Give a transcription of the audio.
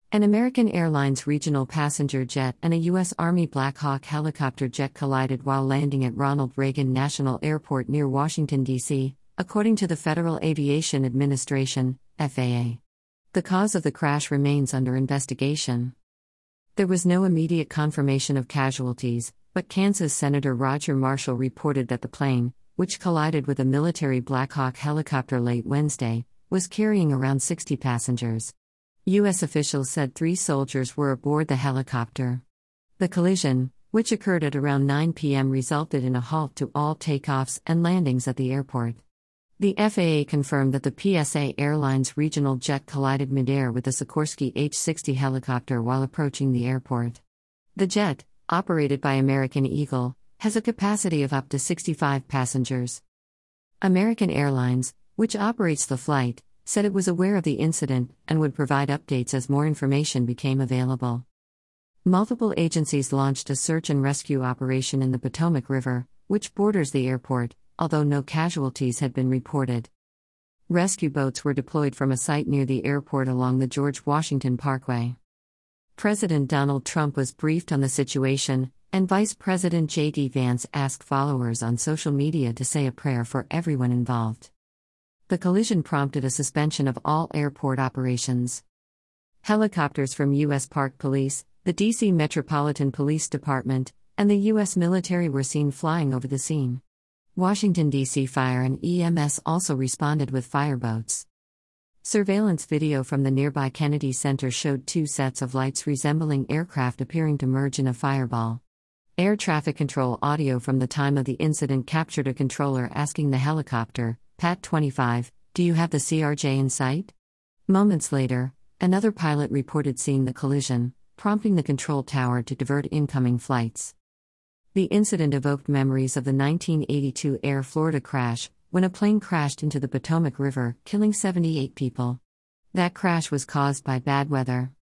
An American Airlines regional passenger jet and a U.S. Army Black Hawk helicopter jet collided while landing at Ronald Reagan National Airport near Washington, D.C., according to the Federal Aviation Administration, FAA. The cause of the crash remains under investigation. There was no immediate confirmation of casualties, but Kansas Senator Roger Marshall reported that the plane, which collided with a military Black Hawk helicopter late Wednesday, was carrying around 60 passengers. U.S. officials said 3 soldiers were aboard the helicopter. The collision, which occurred at around 9 p.m., resulted in a halt to all takeoffs and landings at the airport. The FAA confirmed that the PSA Airlines regional jet collided midair with the Sikorsky H-60 helicopter while approaching the airport. The jet, operated by American Eagle, has a capacity of up to 65 passengers. American Airlines, which operates the flight, said it was aware of the incident and would provide updates as more information became available. Multiple agencies launched a search and rescue operation in the Potomac River, which borders the airport, although no casualties had been reported. Rescue boats were deployed from a site near the airport along the George Washington Parkway. President Donald Trump was briefed on the situation, and Vice President J.D. Vance asked followers on social media to say a prayer for everyone involved. The collision prompted a suspension of all airport operations. Helicopters from U.S. Park Police, the D.C. Metropolitan Police Department, and the U.S. military were seen flying over the scene. Washington, D.C. Fire and EMS also responded with fireboats. Surveillance video from the nearby Kennedy Center showed 2 sets of lights resembling aircraft appearing to merge in a fireball. Air traffic control audio from the time of the incident captured a controller asking the helicopter, Pat 25, "Do you have the CRJ in sight?" Moments later, another pilot reported seeing the collision, prompting the control tower to divert incoming flights. The incident evoked memories of the 1982 Air Florida crash, when a plane crashed into the Potomac River, killing 78 people. That crash was caused by bad weather.